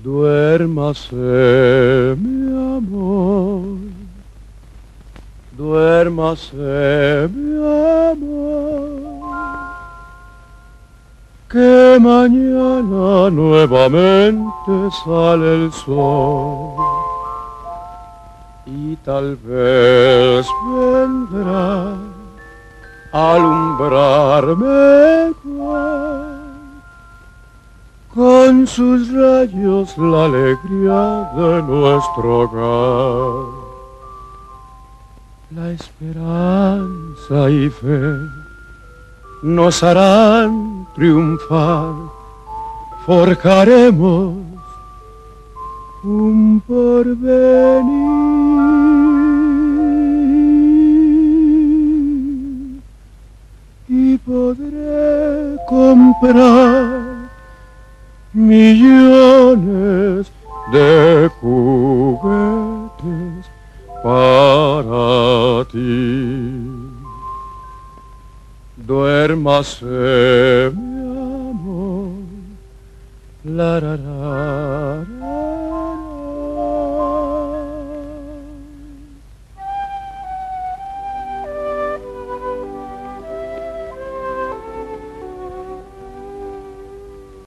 Duérmase, mi amor, duérmase, mi amor, que mañana nuevamente sale el sol y tal vez vendrá a alumbrarme con sus rayos la alegría de nuestro hogar. La esperanza y fe nos harán triunfar, forjaremos un porvenir y podré comprar millones de juguetes para ti. Duérmase, mi amor, la,